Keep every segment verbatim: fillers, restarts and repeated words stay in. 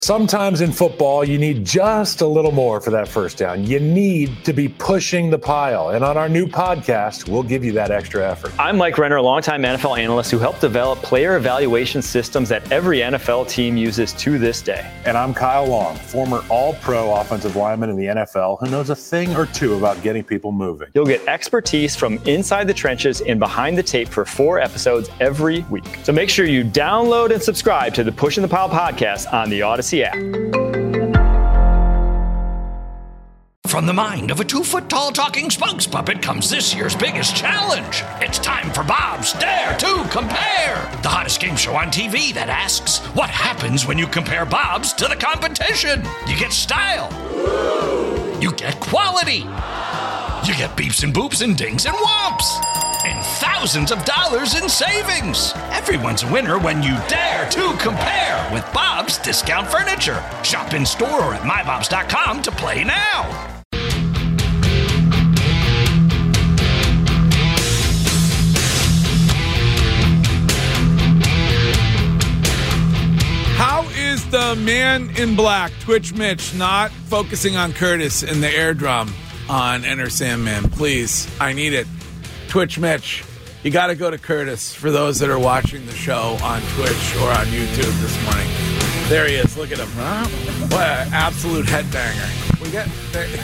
Sometimes in football, you need just a little more for that first down. You need to be pushing the pile. And on our new podcast, we'll give you that extra effort. I'm Mike Renner, a longtime N F L analyst who helped develop player evaluation systems that every N F L team uses to this day. And I'm Kyle Long, former all-pro offensive lineman in the N F L who knows a thing or two about getting people moving. You'll get expertise from inside the trenches and behind the tape for four episodes every week. So make sure you download and subscribe to the Pushing the Pile podcast on the Odyssey app. From the mind of a two-foot-tall talking spokes puppet comes this year's biggest challenge. It's time for Bob's Dare to Compare, the hottest game show on T V that asks, what happens when you compare Bob's to the competition? You get style. You get quality. You get beeps and boops and dings and whomps. And thousands of dollars in savings. Everyone's a winner when you dare to compare with Bob's Discount Furniture. Shop in store or at my bobs dot com to play now. How is the man in black, Twitch Mitch, not focusing on Curtis in the air drum on Enter Sandman? Please, I need it. Twitch Mitch, you got to go to Curtis for those that are watching the show on Twitch or on YouTube this morning. There he is. Look at him. Huh? What an absolute headbanger. We get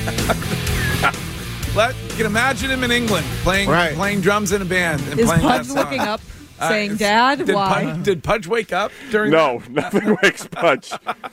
Let you can imagine him in England playing right. playing drums in a band and is playing Pudge that song. looking up, Uh, saying, "Dad, did why?" Pudge, did Pudge wake up during? No, nothing wakes Pudge.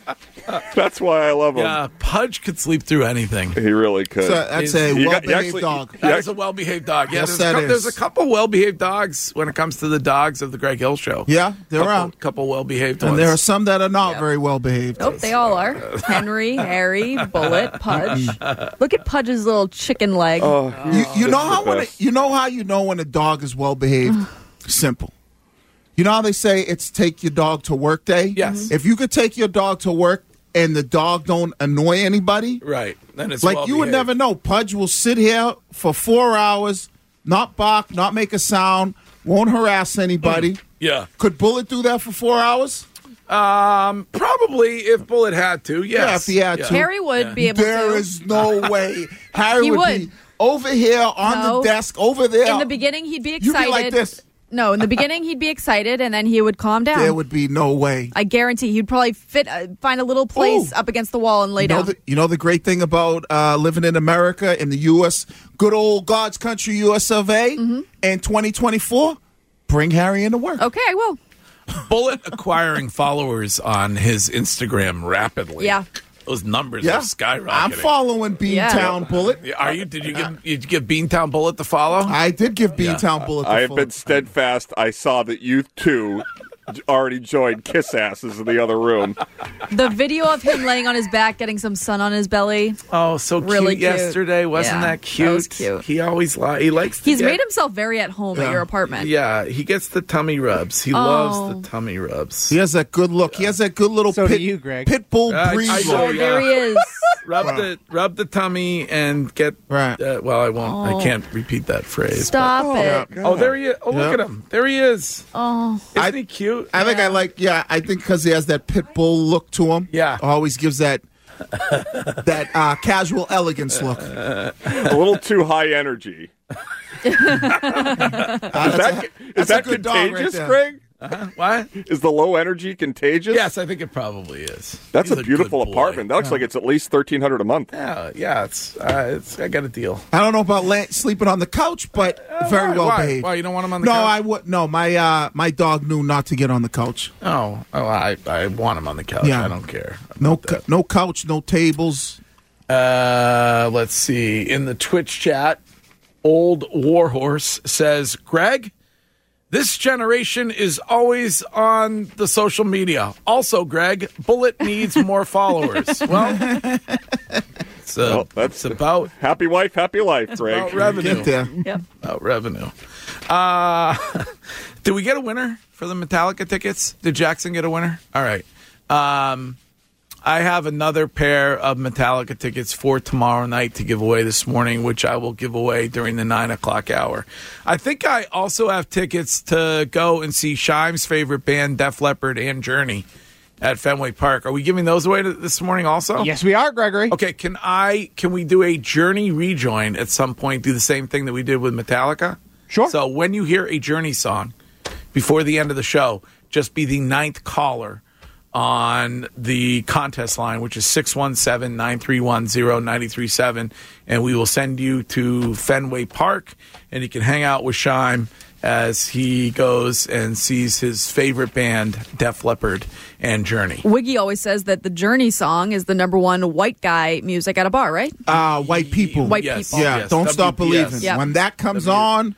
That's why I love him. Yeah, Pudge could sleep through anything. He really could. So that's He's- a You got- well-behaved you actually- dog. That is a well-behaved dog. Yeah, Yes, there's, that a couple, is. there's a couple well-behaved dogs when it comes to the dogs of the Greg Hill Show. Yeah, they're couple, around. couple well-behaved And ones. there are some that are not Yep. very well behaved. Nope, they all are. Henry, Harry, Bullet, Pudge. Look at Pudge's little chicken leg. Oh, You, you know the how when best. it, you know how you know when a dog is well behaved? Simple. You know how they say it's take your dog to work day? Yes. If you could take your dog to work and the dog don't annoy anybody, right. Then it's like you would well-behaved. never know. Pudge will sit here for four hours, not bark, not make a sound, won't harass anybody. Yeah. Could Bullet do that for four hours? Um, probably if Bullet had to. Yes. Yeah, if he had Yeah. to. Harry would be able There to. is no way. Harry He would, would. be over here on No. the desk, over there. In the beginning, he'd be You'd excited. be like this. No, in the beginning, he'd be excited, and then he would calm down. There would be no way. I guarantee he'd probably fit, uh, find a little place Ooh. up against the wall and lay You know, down. the, you know the great thing about uh, living in America, in the U S, good old God's country, U S of A, Mm-hmm. in twenty twenty-four, bring Harry into work. Okay, I will. Bullet acquiring followers on his Instagram rapidly. Yeah. Those numbers Yeah, are skyrocketing. I'm following Beantown Yeah. Bullet. Yeah, Are you? Did you give? Did you give Beantown Bullet the follow? I did give Beantown Bullet the I have full- been steadfast. I saw that you two already joined kiss asses in the other room. The video of him laying on his back, getting some sun on his belly. Oh, so Really cute cute. yesterday. Wasn't Yeah, that that cute? was cute. He always li- he likes. To He's get, made himself very at home at your apartment. Yeah, he gets the tummy rubs. He Oh. loves the tummy rubs. He has that good look. He has that good little So do pit, you, Greg. pit bull Uh, breeze I look. know, Oh, there he is. Rub the rub the tummy and get. Right. Uh, well, I won't. Oh. I can't repeat that phrase. Stop Oh, it. God. Oh, there he is. Oh, look Yeah. at him. There he is. Oh, Isn't he cute? I think I like, yeah, I think because he has that pit bull look to him. Yeah. Always gives that that uh, casual elegance look. A little too high energy. Is that, is that's a that good dog right contagious, there. Greg? Uh-huh. What? Is the low energy contagious? Yes, I think it probably is. That's He's a beautiful good boy. apartment. That looks like it's at least thirteen hundred a month. Yeah, yeah. It's, uh, it's. I got a deal. I don't know about la- sleeping on the couch, but very why? well Why? behaved. Why, you don't want him on the no, couch? I would. No, my uh, my dog knew not to get on the couch. Oh, oh, I, I want him on the couch. Yeah. I don't care. No, cou- no couch, no tables. Uh, let's see. In the Twitch chat, Old Warhorse says, Greg, this generation is always on the social media. Also, Greg, Bullet needs more followers. Well, it's, uh, Well, that's it's about happy wife, happy life, Greg. about revenue. Get there. yep. About revenue. Uh, did we get a winner for the Metallica tickets? Did Jackson get a winner? All right. Um, I have another pair of Metallica tickets for tomorrow night to give away this morning, which I will give away during the nine o'clock hour. I think I also have tickets to go and see Shime's favorite band, Def Leppard and Journey, at Fenway Park. Are we giving those away to, this morning also? Yes, we are, Gregory. Okay, can I? Can we do a Journey rejoin at some point? Do the same thing that we did with Metallica? Sure. So when you hear a Journey song before the end of the show, just be the ninth caller on the contest line, which is six one seven, nine three one, zero nine three seven, and we will send you to Fenway Park, and you can hang out with Shime as he goes and sees his favorite band, Def Leppard and Journey. Wiggy always says that the Journey song is the number one white guy music at a bar, right? Uh, white people. White Yes. people. Yeah, Yes, don't stop W P S. believing. Yep. When that comes W- on,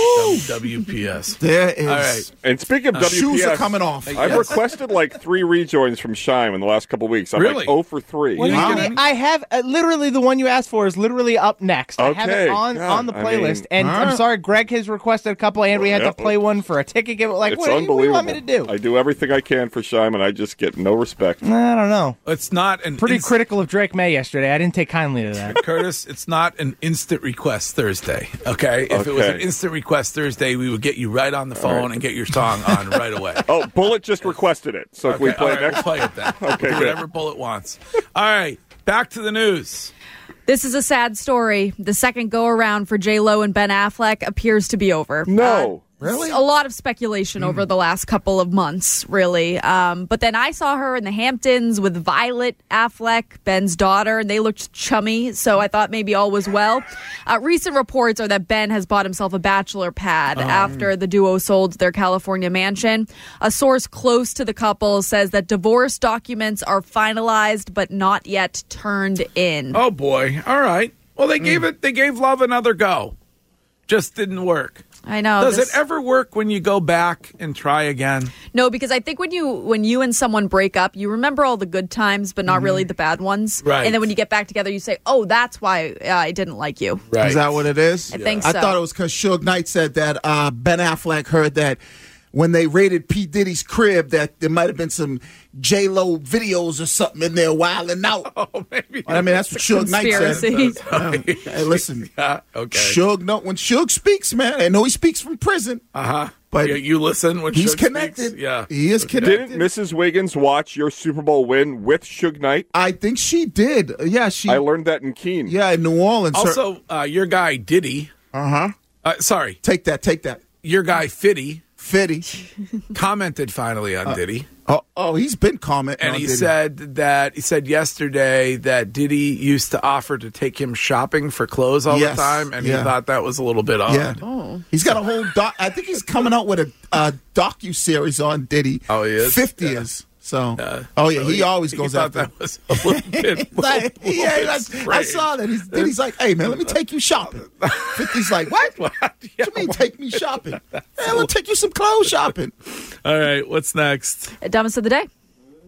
W P S. there is. All right. And speaking of W P S, Shoes are coming off. I've Yes. requested like three rejoins from Shime in the last couple of weeks. I'm Really? like oh for three. Well, You you didn't can- get any? I have uh, literally the one you asked for is literally up next. I have it Okay, on God, on the I playlist, mean- and I'm Alright. sorry, Greg has requested a couple, and we had Yeah. to play one for a ticket. Give it like It's what, do you- what do you unbelievable. want me to do? I do everything I can for Shime, and I just get no respect. I don't know. It's not an Pretty inst- critical of Drake May yesterday. I didn't take kindly to that. Curtis, it's not an instant request Thursday, okay? If it was an Okay. instant request Thursday, we would get you right on the phone and get your song on right away. Oh, Bullet just requested it. So can we Okay, play all it right, next? we'll play it then. We'll Okay, do good. whatever Bullet wants. All right, back to the news. This is a sad story. The second go around for J Lo and Ben Affleck appears to be over. No. Really? A lot of speculation over the last couple of months, really. Um, but then I saw her in the Hamptons with Violet Affleck, Ben's daughter, and they looked chummy, so I thought maybe all was well. Uh, recent reports are that Ben has bought himself a bachelor pad after the duo sold their California mansion. A source close to the couple says that divorce documents are finalized but not yet turned in. Oh boy. All right. Well, they gave it. They gave love another go. Just didn't work. I know. Does this- it ever work when you go back and try again? No, because I think when you when you and someone break up, you remember all the good times, but not really the bad ones. Right. And then when you get back together, you say, "Oh, that's why uh, I didn't like you." Right. Is that what it is? I think I so. thought it was because Suge Knight said that uh, Ben Affleck heard that when they raided P. Diddy's crib that there might have been some J-Lo videos or something in there wilding out. Oh, maybe. I mean, that's what Suge Knight said. Conspiracy. Yeah. Hey, listen. Yeah, okay. Suge, no, when Suge speaks, man, I know he speaks from prison. Uh-huh. But you, you listen when he's Suge connected. speaks? Yeah. He is connected. Didn't Missus Wiggins watch your Super Bowl win with Suge Knight? I think she did. Yeah, she. I learned that in Keene. Yeah, in New Orleans. Also, uh, your guy Diddy, uh huh. uh, sorry, Take that. Take that. your guy Fitty Fitty. commented finally on Diddy. Oh, oh, he's been commenting. And on he Diddy. said that he said yesterday that Diddy used to offer to take him shopping for clothes all Yes, the time, and yeah. he thought that was a little bit odd. Yeah. He's got a whole doc. I think he's coming out with a, a docu series on Diddy. Oh, he is? Fifty Yeah. is. So. Uh, oh yeah, so he, always he goes thought after. that was a little bit. Like, little yeah, bit that's- I strange. saw that. He's, Diddy's like, "Hey man, let me take you shopping." Fifty's like, "What? What? What Yeah, you mean take me shopping? Yeah, let take you some clothes shopping." All right, what's next? Dumbest of the day.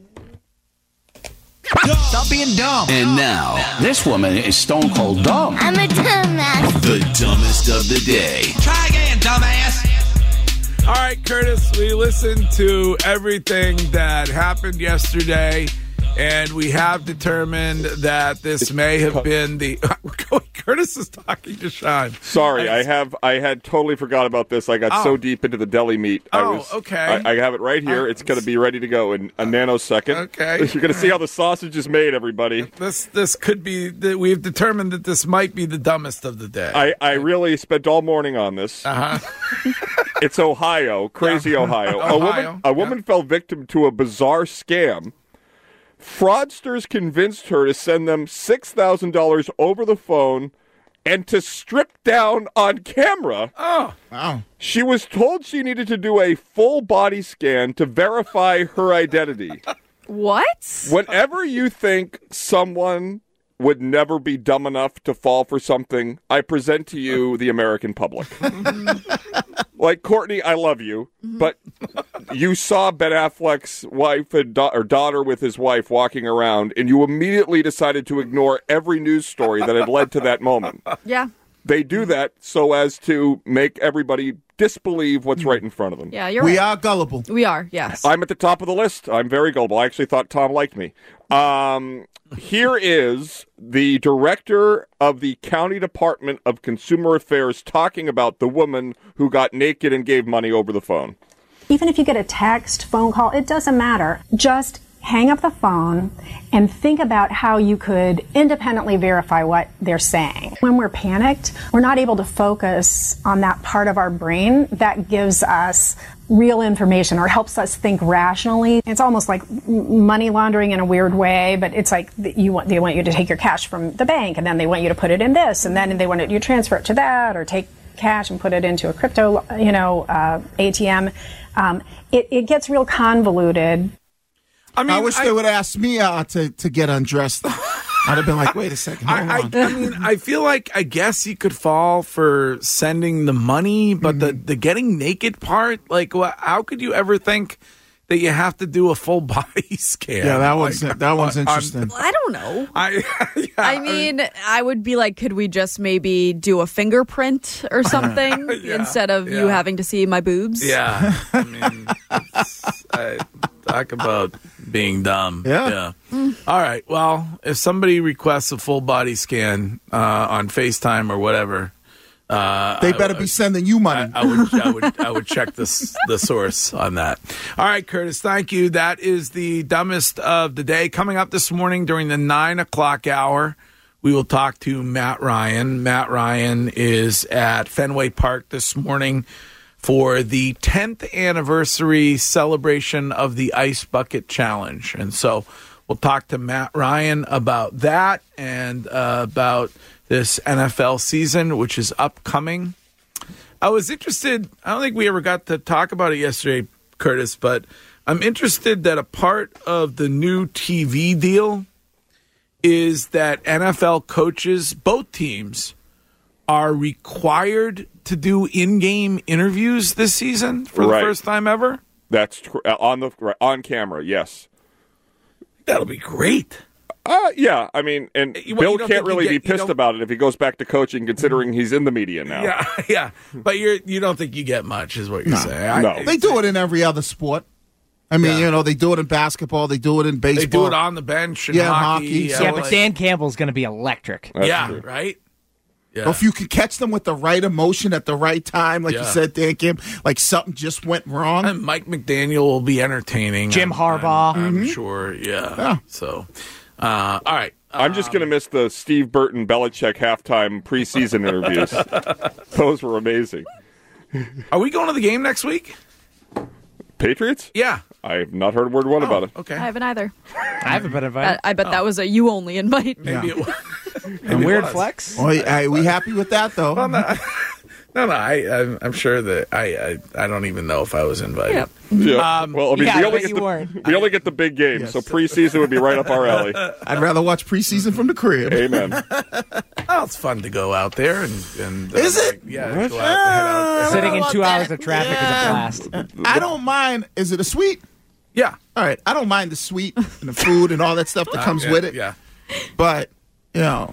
Stop being dumb. And now, this woman is stone cold dumb. I'm a dumbass. The dumbest of the day. Try again, dumbass. All right, Curtis, we listened to everything that happened yesterday, and we have determined that this may have been the. Curtis is talking to Sean. Sorry, I have I had totally forgot about this. I got Oh. so deep into the deli meat. I Oh, was, okay. I, I have it right here. Uh, it's going to be ready to go in a nanosecond. Okay. You're going to see how the sausage is made, everybody. This this could be. That we've determined that this might be the dumbest of the day. I, I really spent all morning on this. Uh huh. It's Ohio, crazy Yeah. Ohio. Ohio, A woman, a woman yeah. fell victim to a bizarre scam. Fraudsters convinced her to send them six thousand dollars over the phone and to strip down on camera. Oh, Wow. She was told she needed to do a full body scan to verify her identity. What? Whenever you think someone would never be dumb enough to fall for something, I present to you the American public. Like, Courtney, I love you, but you saw Ben Affleck's wife and da- or daughter with his wife walking around, and you immediately decided to ignore every news story that had led to that moment. Yeah. They do that so as to make everybody disbelieve what's right in front of them. Yeah, you're We right. are gullible. We are, yes. I'm at the top of the list. I'm very gullible. I actually thought Tom liked me. Um, here is the director of the County Department of Consumer Affairs talking about the woman who got naked and gave money over the phone. Even if you get a text, phone call, it doesn't matter. Just hang up the phone and think about how you could independently verify what they're saying. When we're panicked, we're not able to focus on that part of our brain that gives us real information or helps us think rationally. It's almost like money laundering in a weird way, but it's like you want, they want you to take your cash from the bank, and then they want you to put it in this, and then they want you to transfer it to that, or take cash and put it into a crypto, you know, uh, A T M. Um, it, it gets real convoluted. I mean, I wish I, they would ask me uh, to to get undressed. I'd have been like, wait a second, hold I, on. I, I mean, I feel like I guess you could fall for sending the money, but mm-hmm. the, the getting naked part, like, well, how could you ever think that you have to do a full body scan? Yeah, that one's like, that one's interesting. I don't know. I yeah, I mean, I would be like, could we just maybe do a fingerprint or something yeah, instead of yeah. you having to see my boobs? Yeah, I mean, I, talk about being dumb. Yeah. yeah. Mm. All right. Well, if somebody requests a full body scan uh, on FaceTime or whatever, uh, they better I, be sending you money. I, I would, I would, I would check this the source on that. All right, Curtis. Thank you. That is the dumbest of the day. Coming up this morning during the nine o'clock hour, we will talk to Matt Ryan. Matt Ryan is at Fenway Park this morning for the tenth anniversary celebration of the Ice Bucket Challenge. And so we'll talk to Matt Ryan about that and uh, about this N F L season, which is upcoming. I was interested, I don't think we ever got to talk about it yesterday, Curtis, but I'm interested that a part of the new T V deal is that N F L coaches, both teams, are required to do in-game interviews this season for right. the first time ever. That's tr- on the on camera. Yes, that'll be great. Uh, yeah, I mean, and you, Bill you can't really get, be pissed about it if he goes back to coaching, considering he's in the media now. Yeah, yeah, but you you don't think you get much, is what you're no. saying? No, I, they do it in every other sport. I mean, yeah. you know, they do it in basketball, they do it in baseball, they do it on the bench in yeah, hockey. hockey. Yeah, So yeah, like, but Dan Campbell's going to be electric. That's yeah, true. right. Yeah. If you could catch them with the right emotion at the right time, like yeah. you said, Dan Kim, like something just went wrong. And Mike McDaniel will be entertaining. Jim I'm, Harbaugh. I'm, I'm mm-hmm. sure, yeah. yeah. So, uh, all right. I'm just going to miss the Steve Burton Belichick halftime preseason interviews. Those were amazing. Are we going to the game next week? Patriots? Yeah. I've not heard a word one oh, about it. Okay. I haven't either. I haven't been invited. I, I bet oh. that was a you only invite. Maybe Yeah. it was. A weird was. flex. Well, are we happy with that, though? Well, no, no, no I, I'm, I'm sure that I, I, I don't even know if I was invited. Yep. Yeah. Um, well, I mean, yeah, we, I only bet get you the, weren't. we only get the big games, Yes. so preseason would be right up our alley. I'd rather watch preseason from the crib. Amen. Oh, it's fun to go out there and, and uh, Is it? like, yeah, go out, head out. Sitting in about two that. hours of traffic Yeah. is a blast. I don't mind. Is it a suite? Yeah, All right. I don't mind the suite and the food and all that stuff that comes yeah, with it. Yeah, But, you know,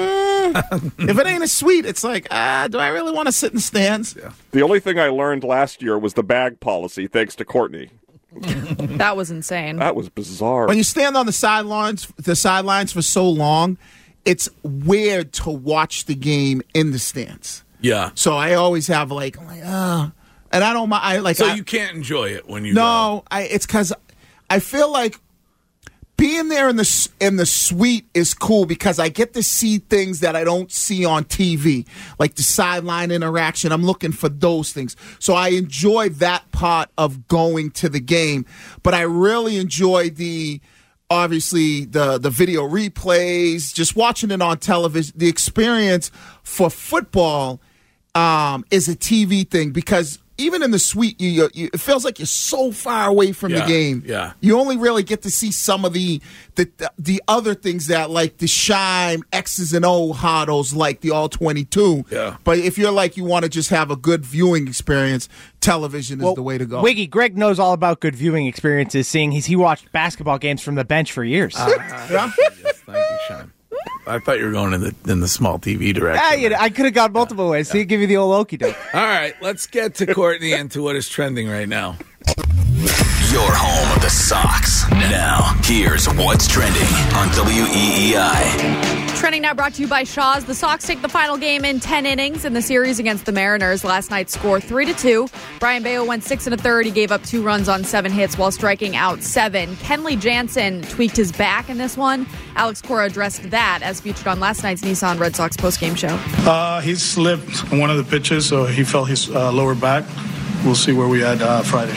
mm, if it ain't a suite, it's like, ah, do I really want to sit in the stands? yeah. The only thing I learned last year was the bag policy, thanks to Courtney. That was insane. That was bizarre. When you stand on the sidelines, the sidelines for so long, it's weird to watch the game in the stands. Yeah. So I always have like, I'm like, ah, and I don't mind. I like. So I, you can't enjoy it when you no, I. It's because I feel like being there in the in the suite is cool because I get to see things that I don't see on T V, like the sideline interaction. I'm looking for those things, so I enjoy that part of going to the game. But I really enjoy the. Obviously, the, the video replays, just watching it on television, the experience for football um, is a T V thing because even in the suite, you, you, it feels like you're so far away from Yeah, the game. yeah. You only really get to see some of the the, the other things that like the Shime, X's and O huddles, like the All twenty-two. Yeah. But if you're like you want to just have a good viewing experience, television is Well, the way to go. Wiggy, Greg knows all about good viewing experiences, seeing he's he watched basketball games from the bench for years. Uh, Yeah. Yes, thank you, Sean. I thought you were going in the in the small T V direction. Ah, you know, I could have gone multiple ways. See, give you the old okey doke. All right, let's get to Courtney and to what is trending right now. Your home of the Sox. Now, here's what's trending on W E E I. Trending now brought to you by Shaw's. The Sox take the final game in ten innings in the series against the Mariners. Last night's score three to two. Brian Bayo went six and a third. He gave up two runs on seven hits while striking out seven. Kenley Jansen tweaked his back in this one. Alex Cora addressed that as featured on last night's Nissan Red Sox postgame show. Uh, he slipped on one of the pitches, so he felt his uh, lower back. We'll see where we at uh, Friday.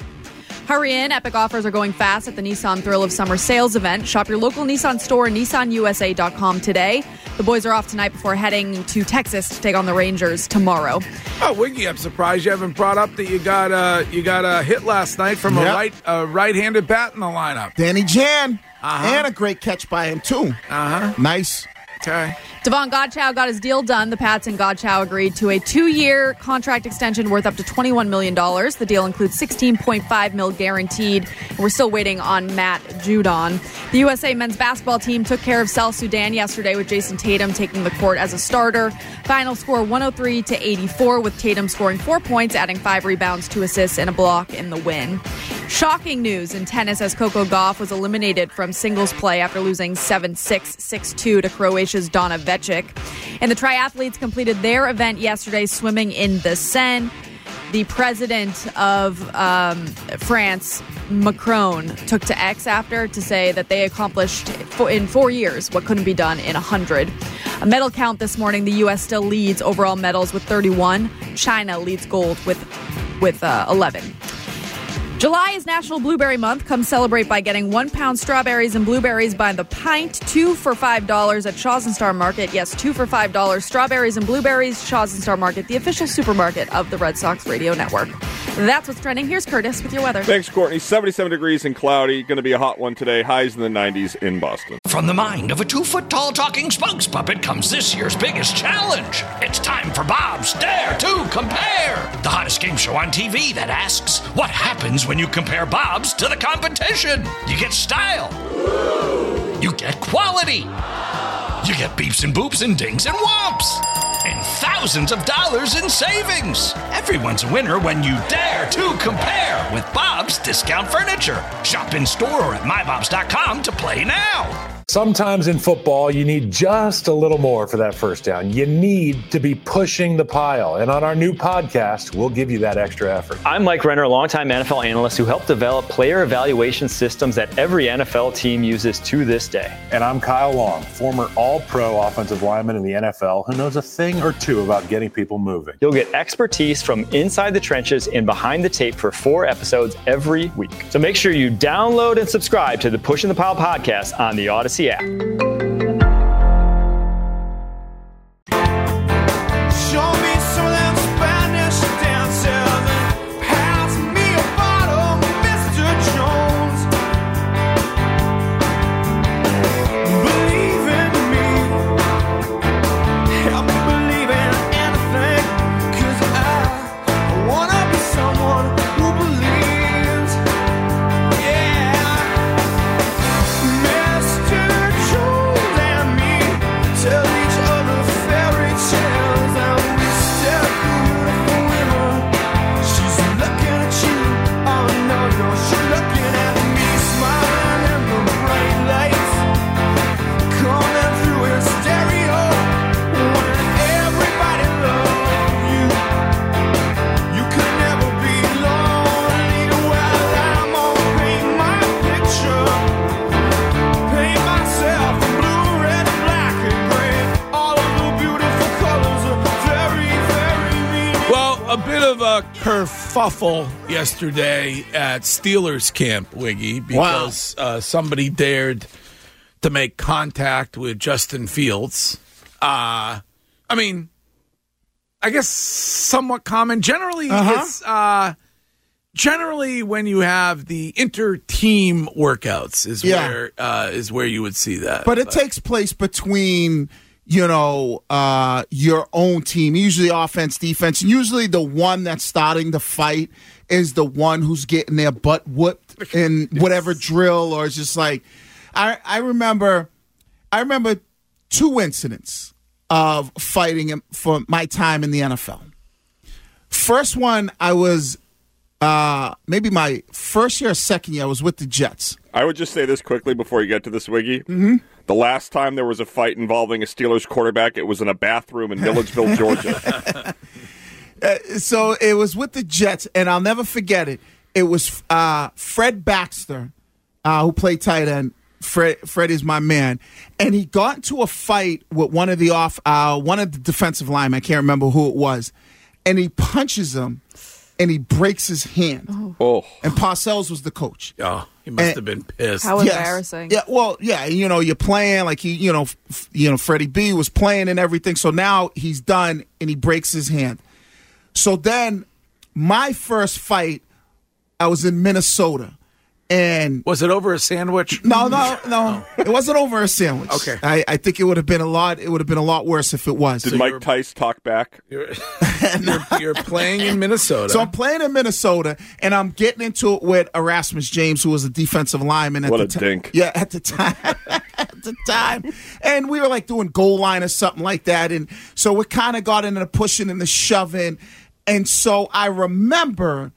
Hurry in. Epic offers are going fast at the Nissan Thrill of Summer sales event. Shop your local Nissan store, nissan u s a dot com today. The boys are off tonight before heading to Texas to take on the Rangers tomorrow. Oh, Wiggy, I'm surprised you haven't brought up that you got a, you got a hit last night from Yep. a right a right-handed bat in the lineup. Danny Jan. Uh-huh. And a great catch by him, too. Uh-huh. Nice. Okay. Devon Godchow got his deal done. The Pats and Godchow agreed to a two-year contract extension worth up to twenty-one million dollars. The deal includes sixteen point five mil guaranteed. We're still waiting on Matt Judon. The U S A men's basketball team took care of South Sudan yesterday with Jason Tatum taking the court as a starter. Final score one oh three to eighty-four, with Tatum scoring four points, adding five rebounds, two assists, and a block in the win. Shocking news in tennis as Coco Gauff was eliminated from singles play after losing seven six, six two to Croatia's Donna Večić. And the triathletes completed their event yesterday, swimming in the Seine. The president of um, France, Macron, took to X after to say that they accomplished in four years what couldn't be done in one hundred. A medal count this morning, the U S still leads overall medals with thirty-one. China leads gold with, with uh, eleven. July is National Blueberry Month. Come celebrate by getting one pound strawberries and blueberries by the pint, two for five dollars at Shaw's and Star Market. Yes, two for five dollars. Strawberries and blueberries, Shaw's and Star Market, the official supermarket of the Red Sox Radio Network. That's what's trending. Here's Curtis with your weather. Thanks, Courtney. seventy-seven degrees and cloudy. Going to be a hot one today. Highs in the nineties in Boston. From the mind of a two-foot-tall talking spokes puppet comes this year's biggest challenge. It's time for Bob's Dare to Compare, the hottest game show on T V that asks, what happens when you compare Bob's to the competition? You get style. You get quality. You get beeps and boops and dings and whomps. And thousands of dollars in savings. Everyone's a winner when you dare to compare with Bob's Discount Furniture. Shop in store or at my bobs dot com to play now. Sometimes in football, you need just a little more for that first down. You need to be pushing the pile. And on our new podcast, we'll give you that extra effort. I'm Mike Renner, a longtime N F L analyst who helped develop player evaluation systems that every N F L team uses to this day. And I'm Kyle Long, former all-pro offensive lineman in the N F L who knows a thing or two about getting people moving. You'll get expertise from inside the trenches and behind the tape for four episodes every week. So make sure you download and subscribe to the Pushing the Pile podcast on the Odyssey app. Kerfuffle yesterday at Steelers camp, Wiggy, because wow. uh, somebody dared to make contact with Justin Fields. Uh, I mean, I guess somewhat common. Generally, uh-huh. it's uh, generally when you have the inter-team workouts is yeah. where uh, is where you would see that. But it but. takes place between. You know, uh, your own team, usually offense, defense, and usually the one that's starting the fight is the one who's getting their butt whooped in whatever drill, or it's just like, I, I remember, I remember two incidents of fighting for my time in the N F L. First one, I was uh, maybe my first year or second year, I was with the Jets. I would just say this quickly before you get to this, Wiggy. Mm-hmm. The last time there was a fight involving a Steelers quarterback, it was in a bathroom in Milledgeville, Georgia. uh, so it was with the Jets, and I'll never forget it. It was uh, Fred Baxter, uh, who played tight end. Fred, Fred is my man, and he got into a fight with one of the off, uh, one of the defensive linemen. I can't remember who it was, and he punches him, and he breaks his hand. Oh, oh. And Parcells was the coach. Oh, he must and, have been pissed. How yes. embarrassing. Yeah, well, yeah, you know, you're playing like he, you know, f- you know, Freddie B was playing and everything. So now he's done, and he breaks his hand. So then, my first fight, I was in Minnesota. And was it over a sandwich? No, no, no. It wasn't over a sandwich. Okay. I, I think it would have been a lot. It would have been a lot worse if it was. Did so Mike Tice talk back? You're, you're, you're playing in Minnesota. So I'm playing in Minnesota, and I'm getting into it with Erasmus James, who was a defensive lineman at what the a time. dink. Yeah, at the time. at the time. And we were like doing goal line or something like that. And so we kind of got into the pushing and the shoving. And so I remember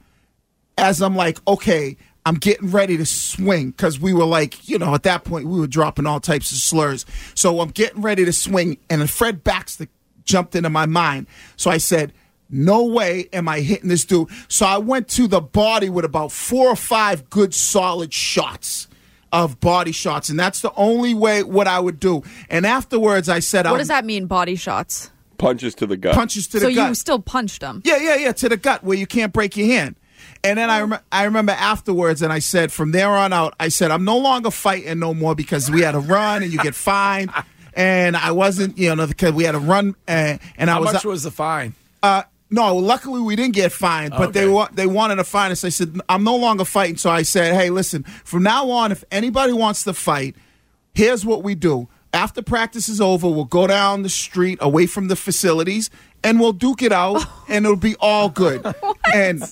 as I'm like, okay, I'm getting ready to swing because we were like, you know, at that point we were dropping all types of slurs. So I'm getting ready to swing, and then Fred Baxter jumped into my mind. So I said, no way am I hitting this dude. So I went to the body with about four or five good solid shots of body shots, and that's the only way what I would do. And afterwards I said, What I'll, does that mean, body shots? Punches to the gut. Punches to so the gut. So you still punched him? Yeah, yeah, yeah, to the gut where you can't break your hand. And then I, rem- I remember afterwards, and I said, from there on out, I said, I'm no longer fighting no more because we had to run and you get fined. And I wasn't, you know, because we had to run. Uh, and I How was, much was the fine? Uh, no, luckily we didn't get fined, but Okay. they wa- they wanted to fine us. I said, I'm no longer fighting. So I said, hey, listen, from now on, if anybody wants to fight, here's what we do. After practice is over, we'll go down the street away from the facilities, and we'll duke it out, and it'll be all good. And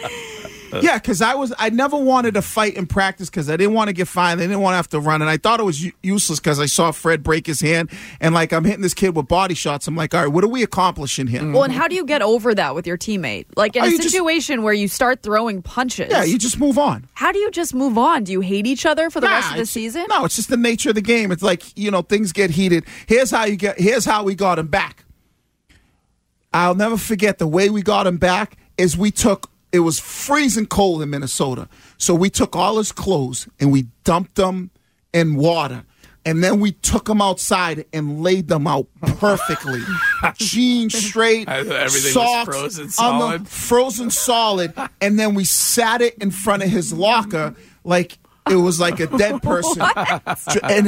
yeah, because I was I never wanted to fight in practice because I didn't want to get fined. I didn't want to have to run, and I thought it was u- useless because I saw Fred break his hand, and like I'm hitting this kid with body shots. I'm like, all right, what are we accomplishing here? Well, and how do you get over that with your teammate? Like in Oh, a you just- situation where you start throwing punches. Yeah, you just move on. How do you just move on? Do you hate each other for the Nah, rest of the it's- season? No, it's just the nature of the game. It's like, you know, things get heated. Here's how you get. Here's how we got him back. I'll never forget the way we got him back is we took. It was freezing cold in Minnesota, so we took all his clothes and we dumped them in water, and then we took them outside and laid them out perfectly, jeans straight, Everything socks was frozen on solid. the frozen solid, and then we sat it in front of his locker like it was like a dead person. And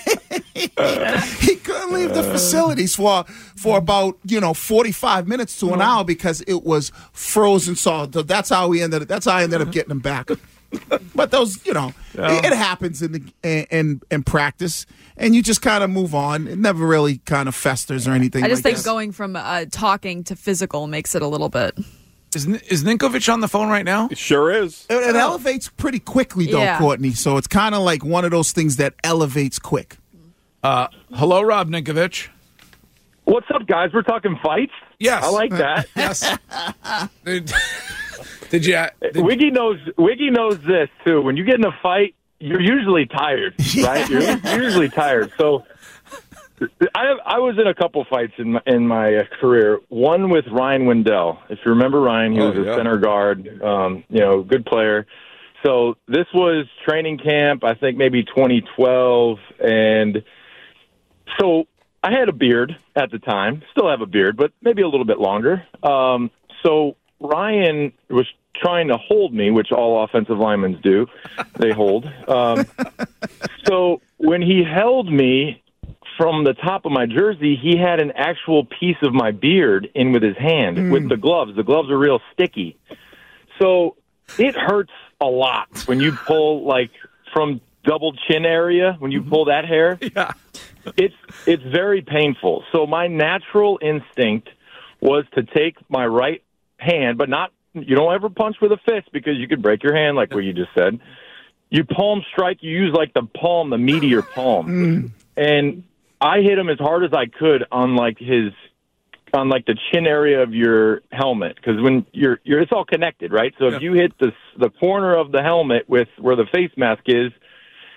he couldn't leave the facilities for for about, you know, forty-five minutes to an hour because it was frozen solid. So that's how we ended. That's how I ended up getting him back. But those, you know, Yeah. it, it happens in the in in practice, and you just kind of move on. It never really kind of festers or anything. I just like think that. going from uh, talking to physical makes it a little bit. Is is Ninkovich on the phone right now? It sure is. It, it elevates pretty quickly, though, Yeah. Courtney. So it's kind of like one of those things that elevates quick. Uh, hello, Rob Ninkovich. What's up, guys? We're talking fights? Yes. I like that. Yes. Did, did you? Did, Wiggy knows Wiggy knows this, too. When you get in a fight, you're usually tired, right? You're usually tired. So I I was in a couple fights in my, in my uh, career. One with Ryan Wendell. If you remember Ryan, he Oh, was a yeah. center guard, um, you know, good player. So this was training camp, I think maybe twenty twelve, and so I had a beard at the time, still have a beard, but maybe a little bit longer. Um, so Ryan was trying to hold me, which all offensive linemen do. They hold. Um, so when he held me from the top of my jersey, he had an actual piece of my beard in with his hand Mm. with the gloves. The gloves are real sticky. So it hurts a lot when you pull, like, from double chin area, when you pull that hair. yeah. It's it's very painful. So my natural instinct was to take my right hand, but not, you don't ever punch with a fist because you could break your hand, like what you just said. You palm strike, you use like the palm, the meat of your palm. And I hit him as hard as I could on like his, on like the chin area of your helmet. Because when you're, you're, it's all connected, right? So if you hit the, the corner of the helmet with where the face mask is,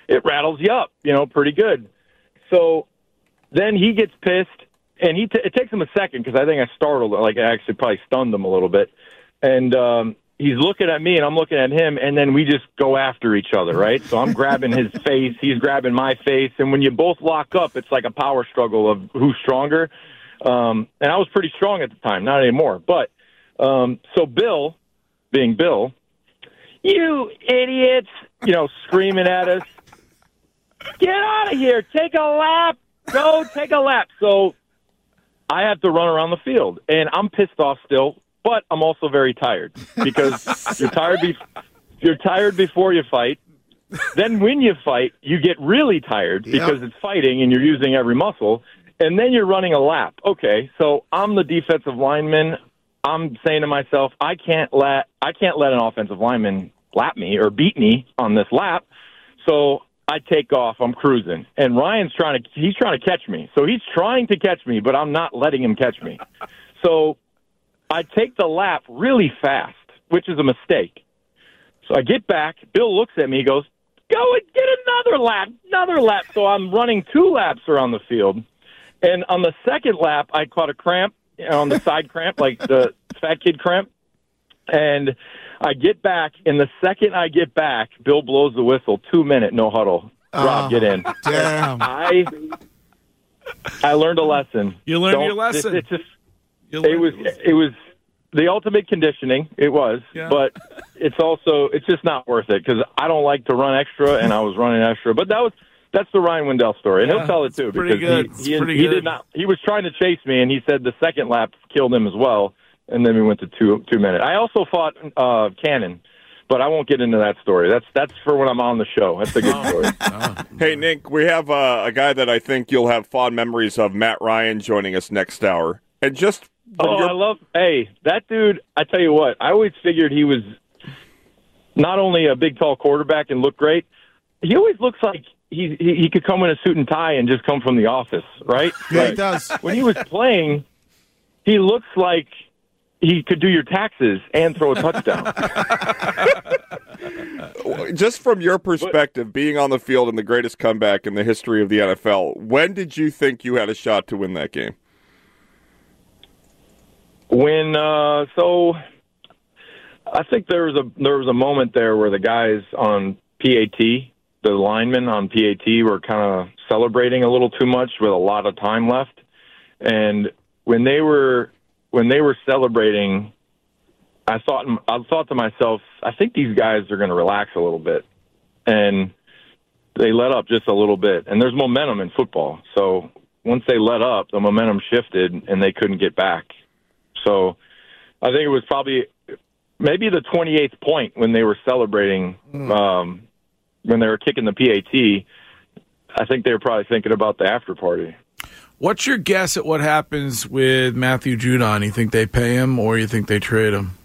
it rattles you up, you know, pretty good. So then he gets pissed, and he t- it takes him a second because I think I startled, like I actually probably stunned him a little bit. And um, he's looking at me, and I'm looking at him, and then we just go after each other, right? So I'm grabbing his face, he's grabbing my face, and when you both lock up, it's like a power struggle of who's stronger. Um, and I was pretty strong at the time, not anymore. But um, so Bill, being Bill, you idiots, you know, screaming at us, get out of here, take a lap, go take a lap. So I have to run around the field, and I'm pissed off still, but I'm also very tired because you're tired, be- you're tired before you fight. Then when you fight, you get really tired because yep. it's fighting and you're using every muscle. And then you're running a lap. Okay, so I'm the defensive lineman. I'm saying to myself, I can't let I can't let an offensive lineman lap me or beat me on this lap. So I take off. I'm cruising, and Ryan's trying to he's trying to catch me. So he's trying to catch me, but I'm not letting him catch me. So I take the lap really fast, which is a mistake. So I get back. Bill looks at me. He goes, "Go and get another lap, another lap." So I'm running two laps around the field. And on the second lap, I caught a cramp on the side cramp, like the fat kid cramp. And I get back, and the second I get back, Bill blows the whistle, two minute, no huddle. Rob, oh, get in. Damn. I I learned a lesson. You learned Don't, your lesson. It, it just it was it was the ultimate conditioning. It was, yeah. But it's also it's just not worth it because I don't like to run extra, and I was running extra. But that was. That's the Ryan Wendell story, and yeah, he'll tell it too because he, he, he did not. He was trying to chase me, and he said the second lap killed him as well, and then we went to two two minutes. I also fought uh, Cannon, but I won't get into that story. That's that's for when I'm on the show. That's a good story. oh. Hey Nick, we have uh, a guy that I think you'll have fond memories of, Matt Ryan, joining us next hour, and just oh, your- I love. Hey, that dude! I tell you what, I always figured he was not only a big, tall quarterback and looked great. He always looks like. He, he he could come in a suit and tie and just come from the office, right? Yeah, like, he does. When he was playing, he looks like he could do your taxes and throw a touchdown. Just from your perspective, but, being on the field in the greatest comeback in the history of the N F L, when did you think you had a shot to win that game? When uh, so, I think there was a there was a moment there where the guys on P A T. The linemen on P A T were kind of celebrating a little too much with a lot of time left. And when they were when they were celebrating, I thought I thought to myself, I think these guys are going to relax a little bit. And they let up just a little bit. And there's momentum in football. So once they let up, the momentum shifted and they couldn't get back. So I think it was probably maybe the twenty-eighth point when they were celebrating mm. um when they were kicking the P A T, I think they were probably thinking about the after party. What's your guess at what happens with Matthew Judon? You think they pay him or you think they trade him?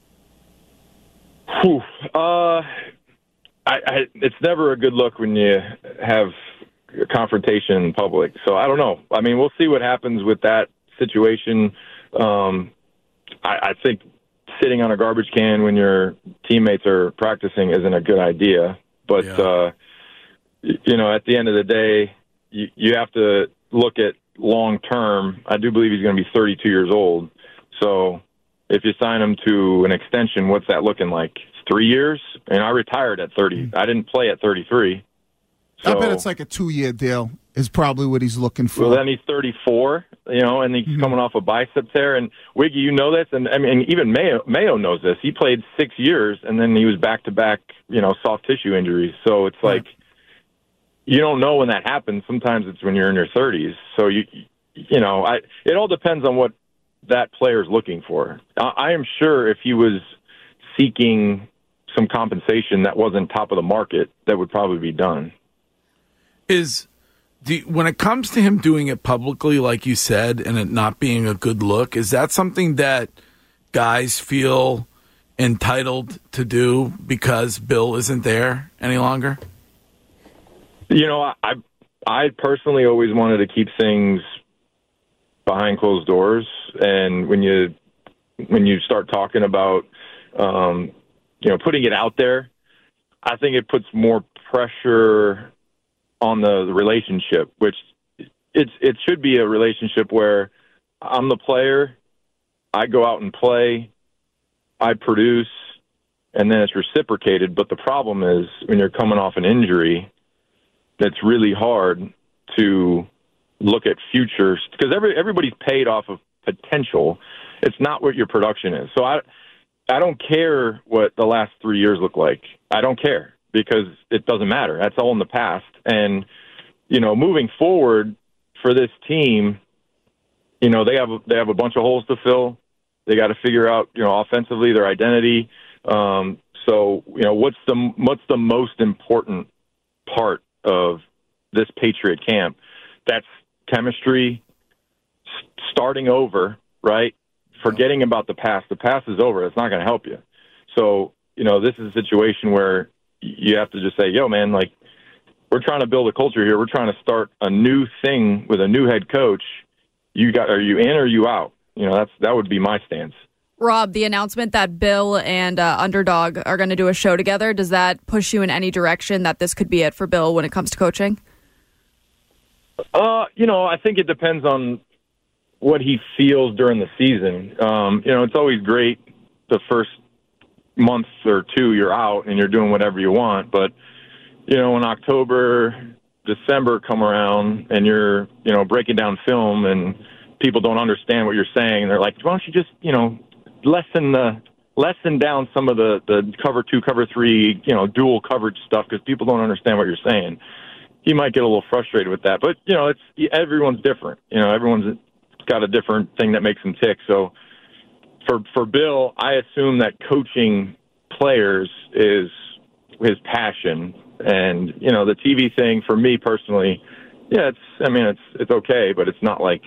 Whew. Uh, I, I, it's never a good look when you have a confrontation in public. So I don't know. I mean, we'll see what happens with that situation. Um, I, I think sitting on a garbage can when your teammates are practicing isn't a good idea. But, yeah. uh, you know, at the end of the day, you, you have to look at long term. I do believe he's going to be thirty-two years old. So if you sign him to an extension, what's that looking like? Three years? And I retired at thirty. I didn't play at thirty-three. So, I bet it's like a two-year deal is probably what he's looking for. Well, then he's thirty-four, you know, and he's mm-hmm. coming off a bicep tear. And, Wiggy, you know this, and I mean, even Mayo, Mayo knows this. He played six years, and then he was back-to-back, you know, soft tissue injuries. So it's like you don't know when that happens. Sometimes it's when you're in your thirties. So, you you know, I it all depends on what that player's looking for. I, I am sure if he was seeking some compensation that wasn't top of the market, that would probably be done. Is do, when it comes to him doing it publicly, like you said, and it not being a good look, is that something that guys feel entitled to do because Bill isn't there any longer? You know, I I personally always wanted to keep things behind closed doors, and when you when you start talking about um, you know putting it out there, I think it puts more pressure on the, the relationship, which it's it should be a relationship where I'm the player, I go out and play, I produce, and then it's reciprocated. But the problem is when you're coming off an injury, that's really hard to look at futures because every everybody's paid off of potential. It's not what your production is. So I I don't care what the last three years look like. I don't care because it doesn't matter. That's all in the past. And, you know, moving forward for this team, you know, they have they have a bunch of holes to fill. They got to figure out, you know, offensively their identity. Um, so, you know, what's the what's the most important part of this Patriot camp? That's chemistry, s- starting over, right? Forgetting about the past. The past is over. It's not going to help you. So, you know, this is a situation where you have to just say, yo, man, like, we're trying to build a culture here. We're trying to start a new thing with a new head coach. You got, are you in or are you out? You know, that's that would be my stance. Rob, the announcement that Bill and uh, Underdog are going to do a show together, does that push you in any direction that this could be it for Bill when it comes to coaching? Uh, you know, I think it depends on what he feels during the season. Um, you know, it's always great the first month or two you're out and you're doing whatever you want. But, you know, when October, December come around and you're, you know, breaking down film and people don't understand what you're saying, they're like, why don't you just, you know, lessen the lessen down some of the, the cover two, cover three, you know, dual coverage stuff because people don't understand what you're saying. He might get a little frustrated with that. But, you know, it's everyone's different. You know, everyone's got a different thing that makes him tick. So for for Bill, I assume that coaching players is his passion. And, you know, the T V thing for me personally, yeah, it's I mean, it's it's okay, but it's not like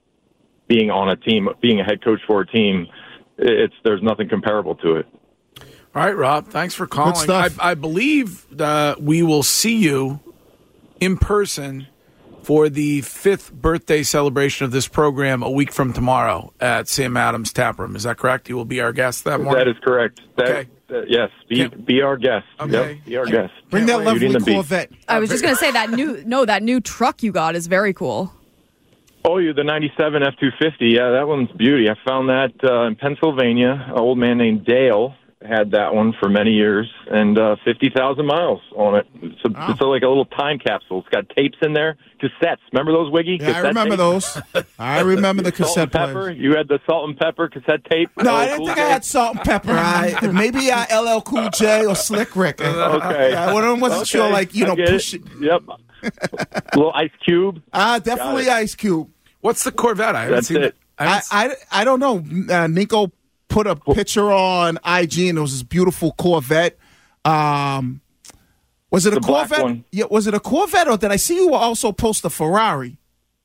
being on a team, being a head coach for a team. It's there's nothing comparable to it. All right, Rob, thanks for calling. I, I believe uh, we will see you in person for the fifth birthday celebration of this program a week from tomorrow at Sam Adams Tap Room. Is that correct? You will be our guest that morning? That is correct. That, okay. Uh, yes, be, be our guest. Okay. Yep, be our guest. Bring that lovely Corvette. I was just going to say that new no, that new truck you got is very cool. Oh, you the ninety-seven F two fifty. Yeah, that one's beauty. I found that uh, in Pennsylvania. An old man named Dale had that one for many years, and uh, fifty thousand miles on it. It's, a, oh. it's a, like a little time capsule. It's got tapes in there, cassettes. Remember those, Wiggy? Yeah, cassette I remember tapes? those. I remember the cassette salt and pepper. players. You had the salt and pepper cassette tape? No, I oh, didn't cool think kid. I had salt and pepper. I, maybe uh, L L Cool J or Slick Rick. Okay. I wasn't okay. sure, like, you I know, get push it. it. Yep. Little Ice Cube. Ah, uh, definitely Ice Cube. What's the Corvette? I haven't That's seen it. I, I, I, I don't know. Uh, Nico put a picture on I G, and it was this beautiful Corvette. Um, was it a The black Corvette? one. Yeah, was it a Corvette, or did I see you also post a Ferrari?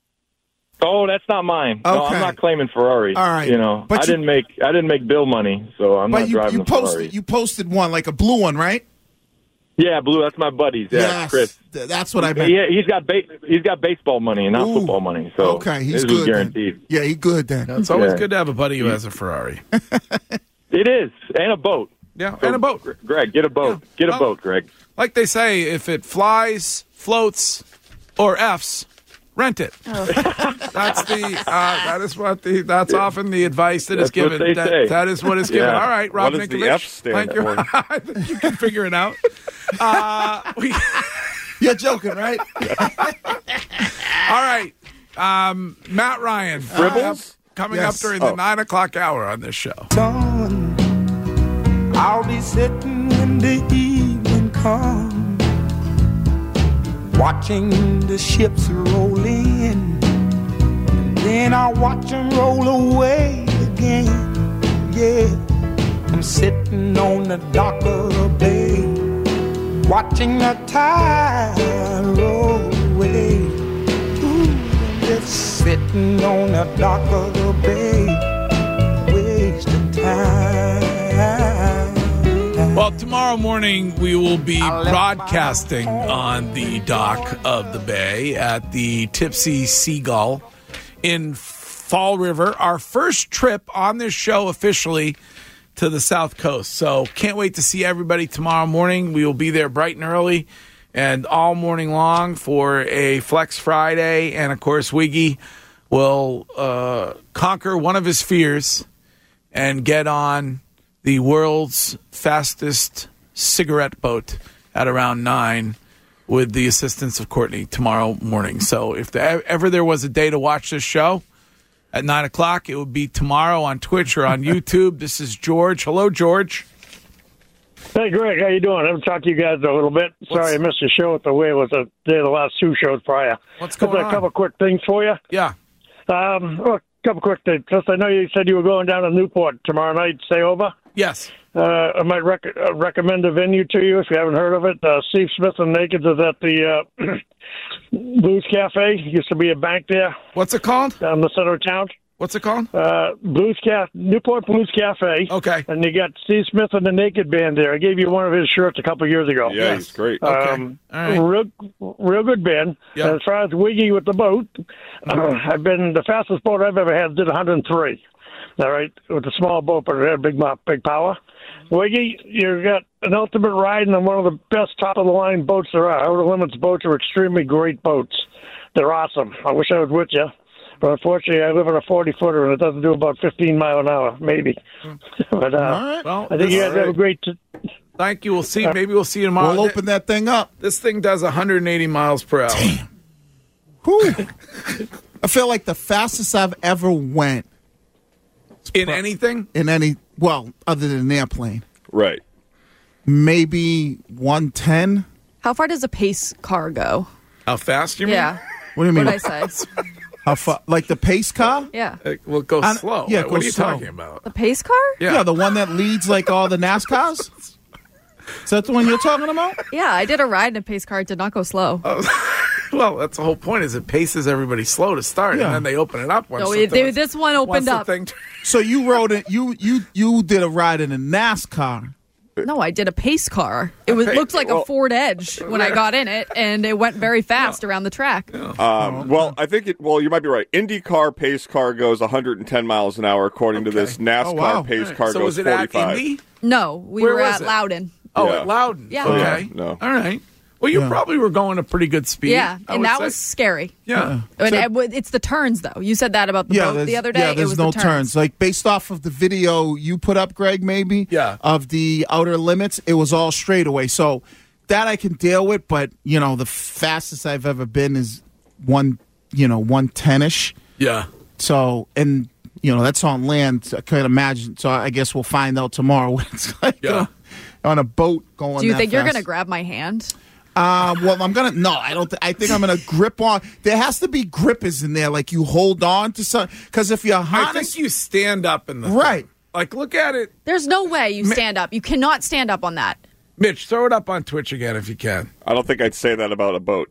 Oh, that's not mine. No, Okay. I'm not claiming Ferrari. All right. You know, But I you- didn't make I didn't make Bill money, so I'm But not you, driving you a Ferrari. posted you posted one, like a blue one, right? Yeah, Blue. That's my buddies. Yeah, Yes, Chris. th- that's what I meant. Yeah, he's got ba- he's got baseball money and not Ooh. football money. So Okay, he's this good was then. guaranteed. Yeah, he good then. it's always Yeah. good to have a buddy who has a Ferrari. It is, and a boat. Yeah, So, and a boat. Greg, get a boat. Yeah. Get a Well- boat, Greg. Like they say, if it flies, floats, or F's, rent it. Oh. That's the uh, that is what the that's often the advice that is That's what given. they That, say. that is what is given. Yeah. All right, Rob What does the Ninkovich. F stand Thank you. for? I think you can figure it out. Uh, we, You're joking, right? all right, um, Matt Ryan. Fribbles? Coming Yes. up during Oh. the nine o'clock hour on this show. Sun, I'll be sitting when the evening comes, watching the ships roll in, and then I'll watch them roll away again. Yeah, I'm sitting on the dock of the bay, watching the tide roll away. Ooh, I'm just sitting on the dock of the bay, wasting time. Well, tomorrow morning we will be broadcasting on the dock of the bay at the Tipsy Seagull in Fall River. Our first trip on this show officially to the South Coast. So can't wait to see everybody tomorrow morning. We will be there bright and early. and all morning long for a Flex Friday. And, of course, Wiggy will uh, conquer one of his fears and get on the world's fastest cigarette boat at around nine with the assistance of Courtney tomorrow morning. So if there, ever there was a day to watch this show at nine o'clock, it would be tomorrow on Twitch or on YouTube. This is George. Hello, George. Hey, Greg. How you doing? I haven't talked to you guys in a little bit. Sorry What's, I missed your show at the way it was the day of the last two shows prior. What's going Just on? A couple quick things for you. Yeah. Um, well, a couple quick things. Just I know you said you were going down to Newport tomorrow night. Stay over. Yes. Uh, I might rec- uh, recommend a venue to you if you haven't heard of it. Uh, Steve Smith and Naked is at the uh, Blues Cafe. Used to be a bank there. What's it called? Down the center of town. What's it called? Uh, Blues Ca- Newport Blues Cafe. Okay. And you got Steve Smith and the Naked Band there. I gave you one of his shirts a couple years ago. Yeah, he's great. Um, Okay. All right. real, real good band. Yeah. And as far as Wiggy with the boat, uh, I've been the fastest boat I've ever had. Did one hundred three. All right, with a small boat, but it had big, mo- big power. Wiggy, you got an ultimate ride on one of the best top of the line boats there are. Outer Limits boats are extremely great boats. They're awesome. I wish I was with you. But unfortunately, I live on a forty-footer, and it doesn't do about fifteen mile an hour, maybe. but uh, All right. Well, I think you guys right. have a great... T- Thank you. We'll see. Maybe we'll see you tomorrow. We'll open that thing up. This thing does one hundred eighty miles per hour. Damn. Whew. I feel like the fastest I've ever went. In anything? In any, well, other than an airplane. Right. Maybe one ten. How far does a pace car go? How fast you mean? Yeah. What do you mean? What did I say? How far? Like the pace car? Yeah. Uh, well, it goes I- slow. yeah, it what goes are you slow. talking about? The pace car? Yeah. Yeah, the one that leads like all the NASCARs? Is that the one you're talking about? Yeah, I did a ride in a pace car. It did not go slow. Well, that's the whole point. Is it paces everybody slow to start, Yeah. and then they open it up once. No, the it, they, thing- this one once opened the up. thing- So you rode it. You you you did a ride in a NASCAR. No, I did a pace car. It was Okay, looked like well- a Ford Edge when I got in it, and it went very fast around the track. Um, well, I think it. Well, you might be right. IndyCar pace car goes one hundred ten miles an hour, according to this. NASCAR Oh, wow. pace Right. car So goes was it at forty-five. Indy? No, we Where were was at it? Loudon. Oh, Yeah. at Loudon. Yeah. Okay. No. All right. Well, you Yeah. probably were going at pretty good speed. Yeah, I and would that say. was scary. Yeah. And So- it w- it's the turns, though. You said that about the Yeah, boat there's, the other day. yeah, it there's was no the turns. Like based off of the video you put up, Greg, maybe. Yeah. Of the Outer Limits, it was all straightaway. So that I can deal with, but you know, the fastest I've ever been is one, you know, one ten ish. Yeah. So and you know that's on land. I can't imagine. So I guess we'll find out tomorrow what it's like Yeah. uh, on a boat going. Do you that think you're fast. going to grab my hand? Uh, well, I'm gonna. No, I don't. Th- I think I'm gonna grip on. There has to be grippers in there, like you hold on to something. Because if you're I honest, think you stand up in the right. thing. Like, look at it. There's no way you stand up. You cannot stand up on that. Mitch, throw it up on Twitch again if you can. I don't think I'd say that about a boat.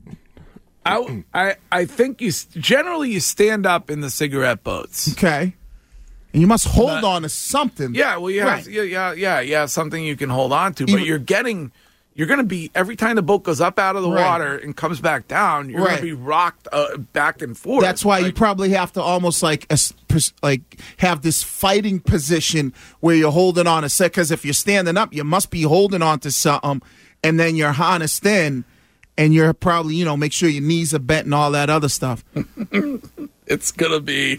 I, I, I think you s- generally you stand up in the cigarette boats. Okay. And you must hold But- on to something. Yeah, well, you have, Right. yeah, yeah, yeah, yeah, something you can hold on to. But Even- you're getting, you're going to be every time the boat goes up out of the Right. water and comes back down, you're going Right. to be rocked uh, back and forth. That's why you Like, probably have to almost like as- pers- like have this fighting position where you're holding on to set. Because if you're standing up, you must be holding on to something, and then you're harnessed in, and you're probably you know make sure your knees are bent and all that other stuff. it's going to be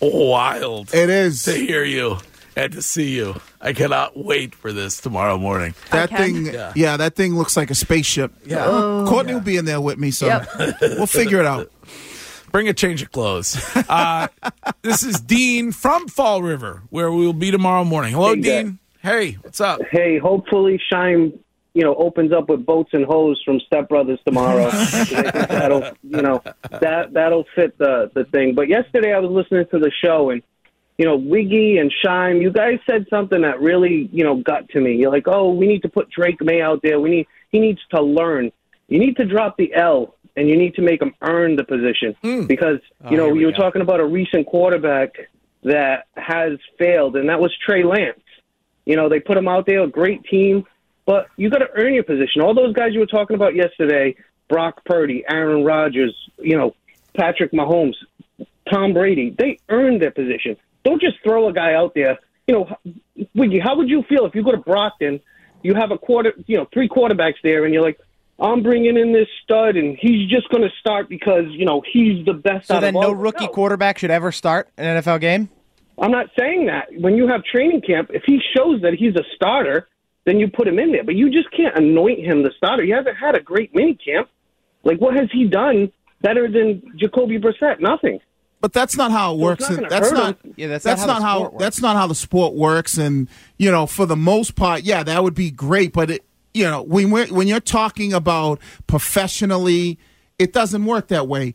wild. It is. to hear you and to see you. I cannot wait for this tomorrow morning. That can. thing, Yeah. yeah. that thing looks like a spaceship. Yeah. Oh. Courtney will be in there with me, so Yep. we'll figure it out. Bring a change of clothes. Uh, this is Dean from Fall River, where we will be tomorrow morning. Hello, Hey, Dean. Hey, what's up? Hey, hopefully Shine, you know, opens up with boats and hose from Step Brothers tomorrow. I think that'll, you know, that that'll fit the the thing. But yesterday I was listening to the show, and you know, Wiggy and Shime, you guys said something that really, you know, got to me. You're like, oh, we need to put Drake May out there. We need he needs to learn. You need to drop the L, and you need to make him earn the position Mm. because Oh, you know here we you were go. talking about a recent quarterback that has failed, and that was Trey Lance. You know, they put him out there, a great team, but you got to earn your position. All those guys you were talking about yesterday, Brock Purdy, Aaron Rodgers, you know, Patrick Mahomes, Tom Brady, they earned their position. Don't just throw a guy out there. You know, Wiggy, how would you feel if you go to Brockton, you have a quarter, you know, three quarterbacks there, and you're like, I'm bringing in this stud, and he's just going to start because, you know, he's the best So out then of all no of them. rookie quarterback should ever start an N F L game? I'm not saying that. When you have training camp, if he shows that he's a starter, then you put him in there. But you just can't anoint him the starter. He hasn't had a great mini camp. Like, what has he done better than Jacoby Brissett? Nothing. But that's not how it So it's works. not and gonna that's hurt not. him. Yeah, that's that's not how not the how. sport works. That's not how the sport works. And you know, for the most part, yeah, that would be great. But it, you know, when we're, when you're talking about professionally, it doesn't work that way.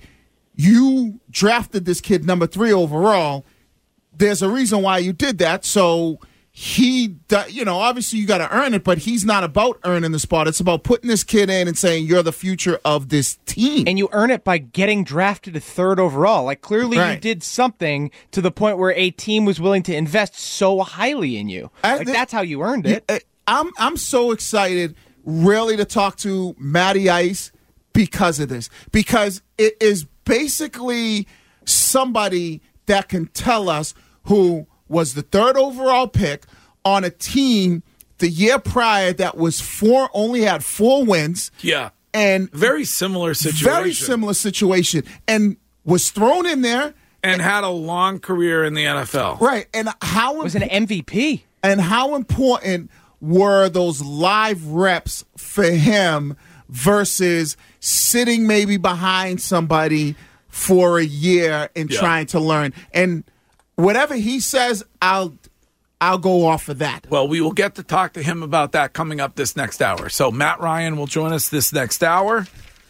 You drafted this kid number three overall. There's a reason why you did that. So he, do- you know, obviously you got to earn it, but he's not about earning the spot. It's about putting this kid in and saying you're the future of this team. And you earn it by getting drafted to third overall. Like, clearly you Right. did something to the point where a team was willing to invest so highly in you. I- Like, that's how you earned it. Yeah, I'm I'm so excited, really, to talk to Matty Ice because of this. Because it is basically somebody that can tell us who was the third overall pick on a team the year prior that was four, only had four wins. Yeah. And very similar situation. Very similar situation. And was thrown in there. And had a long career in the N F L. Right. And how was an M V P. And how important were those live reps for him versus sitting maybe behind somebody for a year and Yeah. trying to learn? And whatever he says, I'll I'll go off of that. Well, we will get to talk to him about that coming up this next hour. So Matt Ryan will join us this next hour.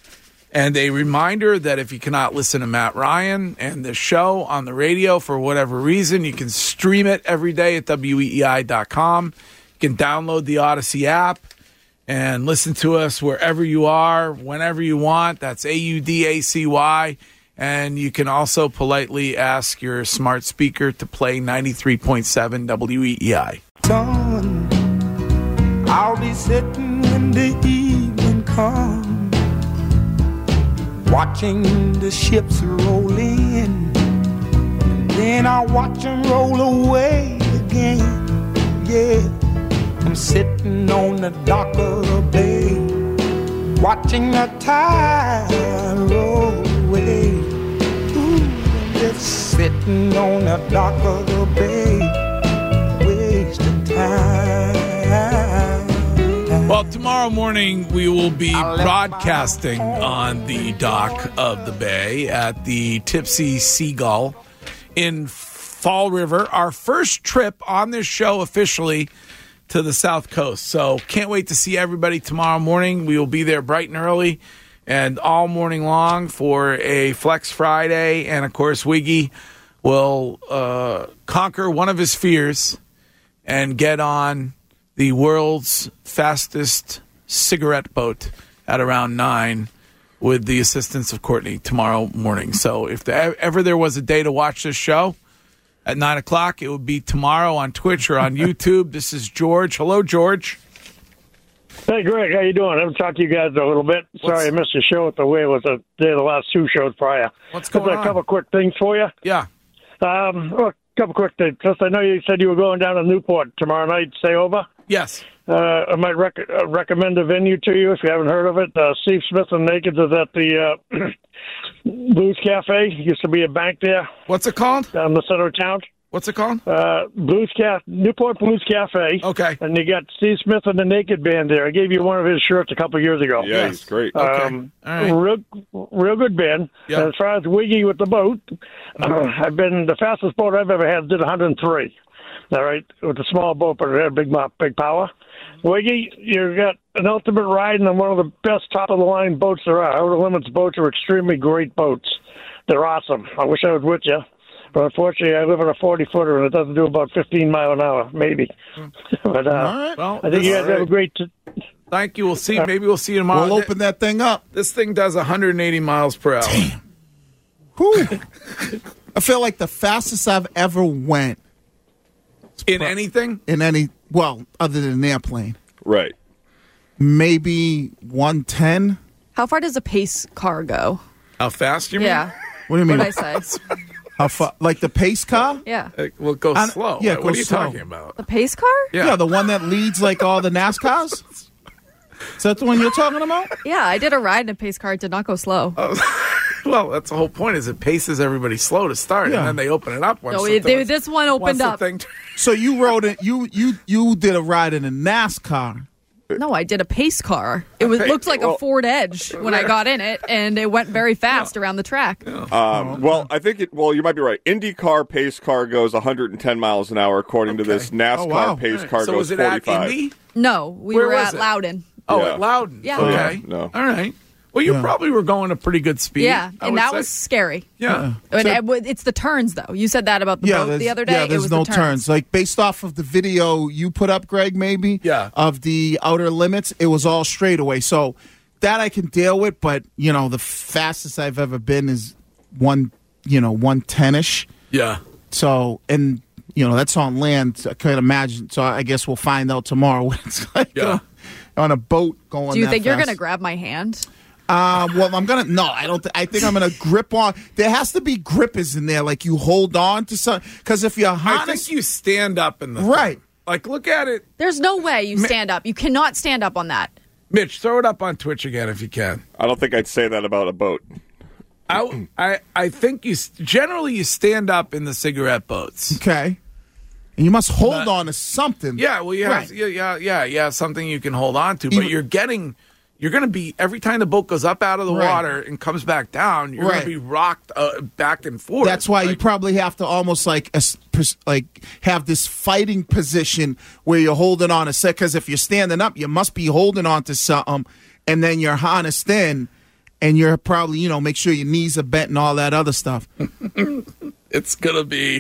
And a reminder that if you cannot listen to Matt Ryan and the show on the radio for whatever reason, you can stream it every day at W E E I dot com. You can download the Odyssey app and listen to us wherever you are, whenever you want. That's A U D A C Y. And you can also politely ask your smart speaker to play ninety-three point seven W E E I. Son, I'll be sitting when the evening comes, watching the ships roll in, and then I'll watch them roll away again. Yeah, I'm sitting on the dock of the bay, watching the tide roll away. Ooh, I'm just sitting on the dock of the bay, wasting time. Well, tomorrow morning we will be broadcasting on the dock of the bay at the Tipsy Seagull in Fall River. Our first trip on this show officially to the South Coast. So can't wait to see everybody tomorrow morning. We will be there bright and early and all morning long for a Flex Friday. And, of course, Wiggy will uh, conquer one of his fears and get on the world's fastest cigarette boat at around nine with the assistance of Courtney tomorrow morning. So if there, ever there was a day to watch this show at nine o'clock, it would be tomorrow on Twitch or on YouTube. This is George. Hello, George. Hey, Greg, how you doing? I haven't talked to you guys in a little bit. Sorry What's- I missed your show at the way. It was the day of the last two shows prior. What's Just going a on? couple quick things for you. Yeah. Um, well, a couple quick things. Just I know you said you were going down to Newport tomorrow night. Stay over. Yes. Uh, I might rec- uh, recommend a venue to you if you haven't heard of it. Uh, Steve Smith and Naked is at the uh, Blues Cafe. Used to be a bank there. What's it called? Down in the center of town. What's it called? Uh, Blues Cafe, Newport Blues Cafe. Okay. And you got Steve Smith and the Naked Band there. I gave you one of his shirts a couple years ago. Yeah, he's great. Um, All right. real, real good band. Yeah. And as far as Wiggy with the boat, uh, I've been the fastest boat I've ever had. Did one hundred three. All right, with a small boat, but it had big, mo- big power. Wiggy, you got an ultimate ride and one of the best top of the line boats there are. Outer Limits boats are extremely great boats. They're awesome. I wish I was with you. But unfortunately, I live on a forty-footer, and it doesn't do about fifteen mile an hour, maybe. but uh, All right. Well, I think you this- guys have a great... T- Thank you. We'll see. Maybe we'll see you tomorrow. We'll open that thing up. This thing does one hundred eighty miles per hour. Damn. Whew. I feel like the fastest I've ever went In anything? in any, well, other than an airplane, Right. maybe one ten. How far does a pace car go? How fast you mean? Yeah. What do you mean? What did I say? How far? Like the pace car? Yeah. Uh, Well, go I- slow. yeah, what go are you slow. talking about? The pace car? Yeah. Yeah, the one that leads like all the NASCARs. Is that the one you're talking about? Yeah, I did a ride in a pace car. It did not go slow. Oh, well, that's the whole point. Is it paces everybody slow to start, Yeah. and then they open it up. Once No, the- it, they, once- this one once opened the up. thing- So you rode it. You you you did a ride in a NASCAR. No, I did a pace car. It was Okay, looked like well- a Ford Edge when I got in it, and it went very fast around the track. Um, well, I think it. Well, you might be right. IndyCar pace car goes one hundred ten miles an hour, according to this. NASCAR Oh, wow. pace Right. car So goes was it at forty-five. Indy? No, we Where were was at it? Loudon. Oh, Yeah. at Loudon. Yeah. Okay. No. All right. Well, you Yeah. probably were going at pretty good speed. Yeah, I and would that say. was scary. Yeah. And So- it w- it's the turns, though. You said that about the boat there's- the other day. Yeah, it there's was no the turns. Like based off of the video you put up, Greg, maybe. Yeah. Of the outer limits, it was all straightaway. So that I can deal with, but you know, the fastest I've ever been is one, you know, one ten ish. Yeah. So and you know that's on land. I can't imagine. So I guess we'll find out tomorrow what it's like Yeah. uh, on a boat going. Do you that think you're fast. going to grab my hand? Uh, well, I'm gonna no. I don't. Th- I think I'm gonna grip on. There has to be grippers in there, like you hold on to something. Because if you're I honest, think you stand up in the right. thing. Like, look at it. There's no way you stand up. You cannot stand up on that. Mitch, throw it up on Twitch again if you can. I don't think I'd say that about a boat. I, I, I think you s- generally you stand up in the cigarette boats. Okay. And you must hold But- on to something. Yeah, well, you have, Right. yeah, yeah, yeah, yeah, something you can hold on to. But Even- you're getting, you're going to be every time the boat goes up out of the Right. water and comes back down, you're Right. going to be rocked uh, back and forth. That's why you Like, probably have to almost like as- pers- like have this fighting position where you're holding on a set. Because if you're standing up, you must be holding on to something, and then you're harnessed in, and you're probably you know make sure your knees are bent and all that other stuff. it's going to be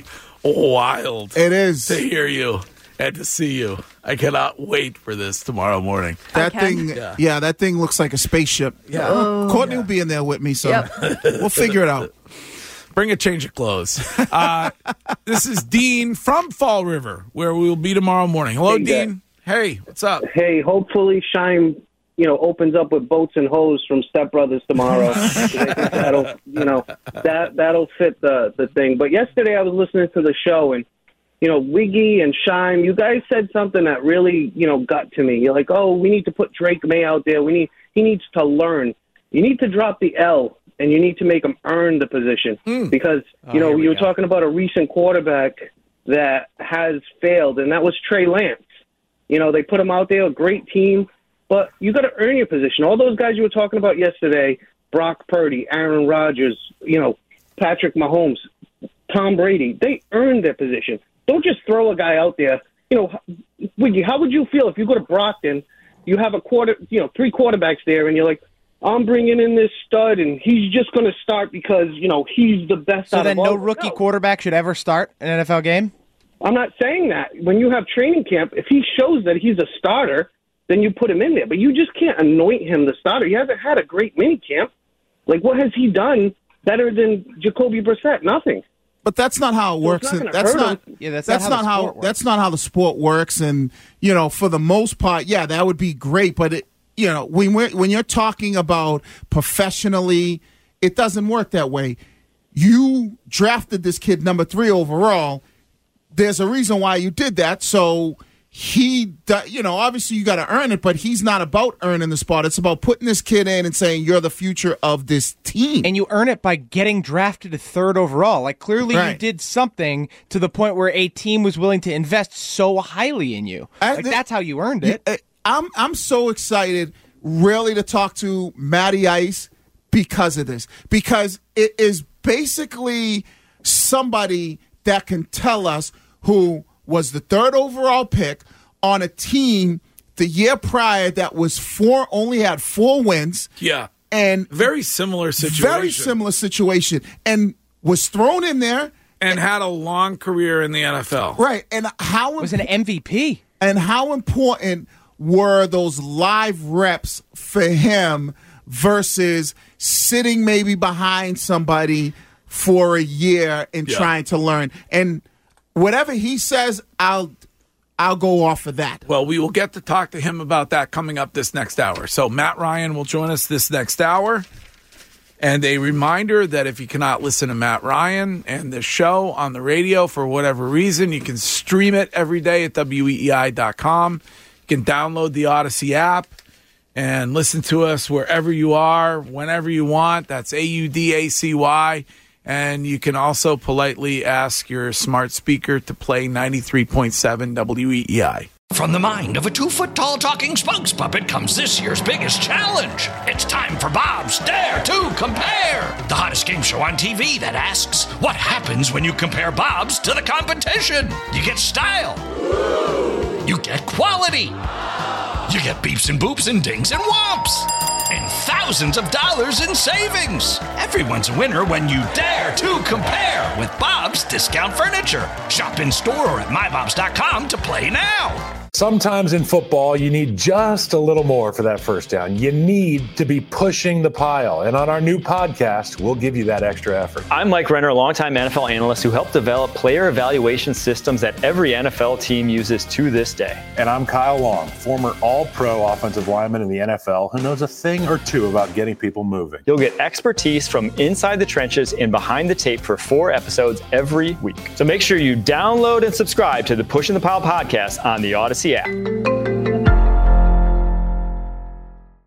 wild. It is. to hear you and to see you. I cannot wait for this tomorrow morning. That Okay. thing, Yeah. yeah. that thing looks like a spaceship. Yeah. Oh. Courtney will be in there with me, so Yep. we'll figure it out. Bring a change of clothes. Uh, this is Dean from Fall River, where we will be tomorrow morning. Hello, Hey, Dean. Hey, what's up? Hey, hopefully Shine, you know, opens up with boats and hose from Step Brothers tomorrow. I think that'll, you know, that that'll fit the the thing. But yesterday I was listening to the show, and you know, Wiggy and Shine, you guys said something that really, you know, got to me. You're like, oh, we need to put Drake May out there. We need he needs to learn. You need to drop the L, and you need to make him earn the position because you know here we you were go. talking about a recent quarterback that has failed, and that was Trey Lance. You know, they put him out there, a great team, but you got to earn your position. All those guys you were talking about yesterday, Brock Purdy, Aaron Rodgers, you know, Patrick Mahomes, Tom Brady, they earned their position. Don't just throw a guy out there. You know, Wiggy, how would you feel if you go to Brockton, you have a quarter, you know, three quarterbacks there, and you're like, I'm bringing in this stud, and he's just going to start because, you know, he's the best So out then of all no of them. rookie quarterback should ever start an N F L game? I'm not saying that. When you have training camp, if he shows that he's a starter, then you put him in there. But you just can't anoint him the starter. He hasn't had a great mini camp. Like, what has he done better than Jacoby Brissett? Nothing. But that's not how it So works. it's not and gonna that's hurt not. him. Yeah, that's, That's not how not the how. sport works. That's not how the sport works. And you know, for the most part, yeah, that would be great. But it, you know, when we're, when you're talking about professionally, it doesn't work that way. You drafted this kid number three overall. There's a reason why you did that. So he, do- you know, obviously you got to earn it, but he's not about earning the spot. It's about putting this kid in and saying you're the future of this team. And you earn it by getting drafted to third overall. Like, clearly you Right. did something to the point where a team was willing to invest so highly in you. I- Like, that's how you earned it. Yeah, I'm I'm so excited, really, to talk to Matty Ice because of this. Because it is basically somebody that can tell us who was the third overall pick on a team the year prior that was four only had four wins. Yeah. And Very similar situation. very similar situation, and was thrown in there. And had a long career in the N F L. Right. And how was an M V P. And how important were those live reps for him versus sitting maybe behind somebody for a year and Yeah. trying to learn? And whatever he says, I'll I'll go off of that. Well, we will get to talk to him about that coming up this next hour. So Matt Ryan will join us this next hour. And a reminder that if you cannot listen to Matt Ryan and the show on the radio for whatever reason, you can stream it every day at W E E I dot com. You can download the Odyssey app and listen to us wherever you are, whenever you want. That's A U D A C Y. And you can also politely ask your smart speaker to play ninety-three point seven W E E I. From the mind of a two-foot-tall talking spokes puppet comes this year's biggest challenge. It's time for Bob's Dare to Compare, the hottest game show on T V that asks, what happens when you compare Bob's to the competition? You get style. You get quality. You get beeps and boops and dings and whomps. And thousands of dollars in savings. Everyone's a winner when you dare to compare with Bob's Discount Furniture. Shop in store or at my bobs dot com to play now. Sometimes in football, you need just a little more for that first down. You need to be pushing the pile. And on our new podcast, we'll give you that extra effort. I'm Mike Renner, a longtime N F L analyst who helped develop player evaluation systems that every N F L team uses to this day. And I'm Kyle Long, former all-pro offensive lineman in the N F L who knows a thing or two about getting people moving. You'll get expertise from inside the trenches and behind the tape for four episodes every week. So make sure you download and subscribe to the Pushing the Pile podcast on the Odyssey app.